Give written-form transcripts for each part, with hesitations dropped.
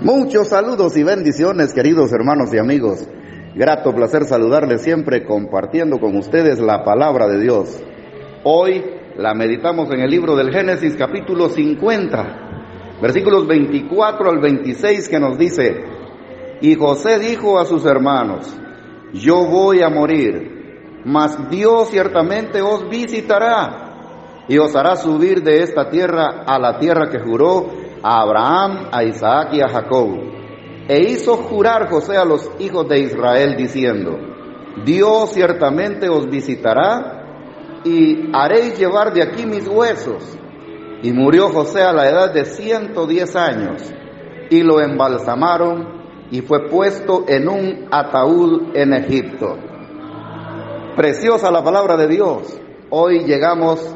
Muchos saludos y bendiciones, queridos hermanos y amigos. Grato placer saludarles siempre compartiendo con ustedes la palabra de Dios. Hoy la meditamos en el libro del Génesis, capítulo 50, versículos 24 al 26, que nos dice: Y José dijo a sus hermanos: Yo voy a morir, mas Dios ciertamente os visitará y os hará subir de esta tierra a la tierra que juró a Abraham, a Isaac y a Jacob. E hizo jurar José a los hijos de Israel diciendo: Dios ciertamente os visitará y haréis llevar de aquí mis huesos. Y murió José a la edad de 110 años, y lo embalsamaron, y fue puesto en un ataúd en Egipto. Preciosa la palabra de Dios. Hoy llegamos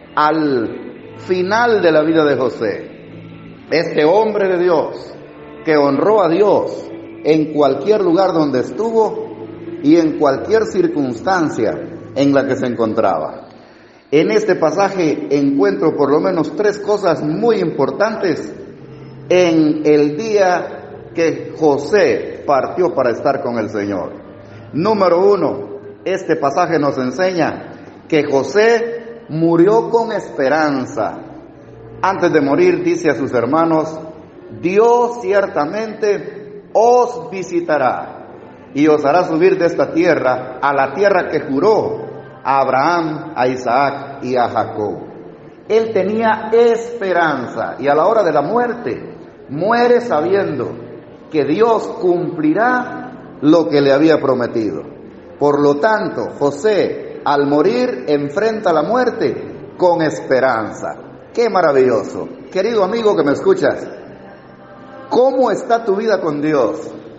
al final de la vida de José. Este hombre de Dios, que honró a Dios en cualquier lugar donde estuvo y en cualquier circunstancia en la que se encontraba. En este pasaje encuentro por lo menos 3 cosas muy importantes en el día que José partió para estar con el Señor. Número 1, este pasaje nos enseña que José murió con esperanza. Antes de morir dice a sus hermanos: Dios ciertamente os visitará y os hará subir de esta tierra a la tierra que juró a Abraham, a Isaac y a Jacob. Él tenía esperanza y a la hora de la muerte muere sabiendo que Dios cumplirá lo que le había prometido. Por lo tanto, José al morir enfrenta la muerte con esperanza. ¡Qué maravilloso! Querido amigo que me escuchas, ¿cómo está tu vida con Dios?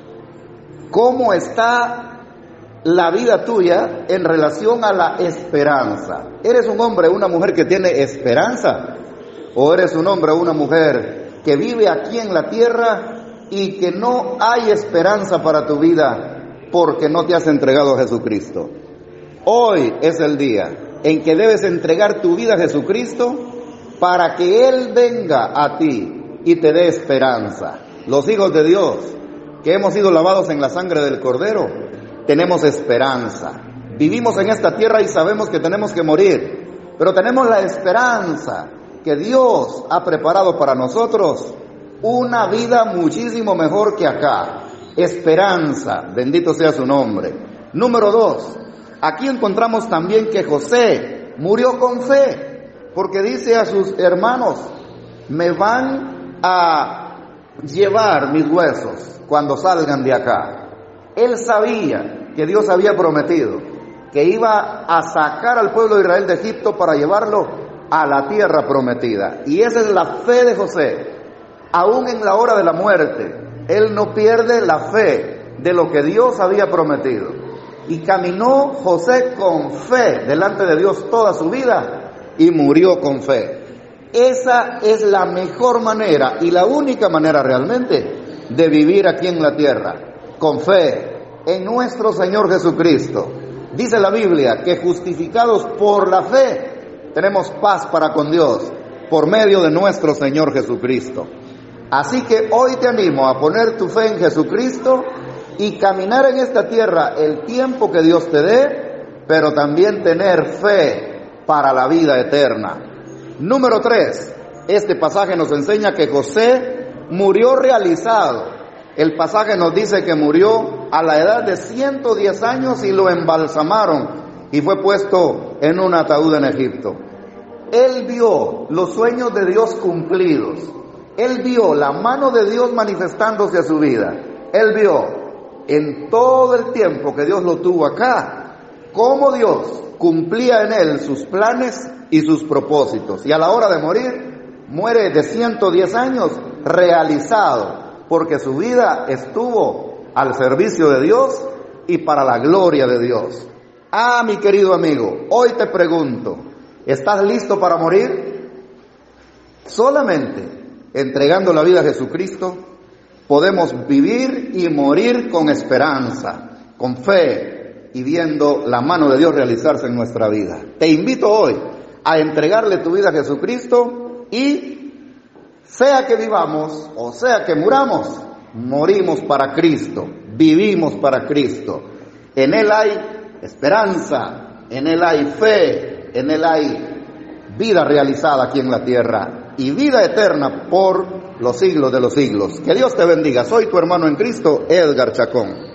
¿Cómo está la vida tuya en relación a la esperanza? ¿Eres un hombre o una mujer que tiene esperanza? ¿O eres un hombre o una mujer que vive aquí en la tierra y que no hay esperanza para tu vida porque no te has entregado a Jesucristo? Hoy es el día en que debes entregar tu vida a Jesucristo para que Él venga a ti y te dé esperanza. Los hijos de Dios, que hemos sido lavados en la sangre del Cordero, tenemos esperanza. Vivimos en esta tierra y sabemos que tenemos que morir, pero tenemos la esperanza que Dios ha preparado para nosotros una vida muchísimo mejor que acá. Esperanza, bendito sea su nombre. Número 2, aquí encontramos también que José murió con fe, porque dice a sus hermanos: me van a llevar mis huesos cuando salgan de acá. Él sabía que Dios había prometido que iba a sacar al pueblo de Israel de Egipto para llevarlo a la tierra prometida. Y esa es la fe de José. Aún en la hora de la muerte, él no pierde la fe de lo que Dios había prometido. Y caminó José con fe delante de Dios toda su vida y murió con fe. Esa es la mejor manera y la única manera realmente de vivir aquí en la tierra, con fe en nuestro Señor Jesucristo. Dice la Biblia que justificados por la fe tenemos paz para con Dios por medio de nuestro Señor Jesucristo. Así que hoy te animo a poner tu fe en Jesucristo y caminar en esta tierra el tiempo que Dios te dé, pero también tener fe para la vida eterna. Número 3, este pasaje nos enseña que José murió realizado. El pasaje nos dice que murió a la edad de 110 años y lo embalsamaron y fue puesto en un ataúd en Egipto. Él vio los sueños de Dios cumplidos. Él vio la mano de Dios manifestándose a su vida. Él vio en todo el tiempo que Dios lo tuvo acá, cómo Dios cumplía en él sus planes y sus propósitos. Y a la hora de morir, muere de 110 años realizado, porque su vida estuvo al servicio de Dios y para la gloria de Dios. Ah, mi querido amigo, hoy te pregunto, ¿estás listo para morir? Solamente entregando la vida a Jesucristo podemos vivir y morir con esperanza, con fe y viendo la mano de Dios realizarse en nuestra vida. Te invito hoy a entregarle tu vida a Jesucristo y sea que vivamos o sea que muramos, morimos para Cristo, vivimos para Cristo. En Él hay esperanza, en Él hay fe, en Él hay vida realizada aquí en la tierra y vida eterna por los siglos de los siglos. Que Dios te bendiga. Soy tu hermano en Cristo, Edgar Chacón.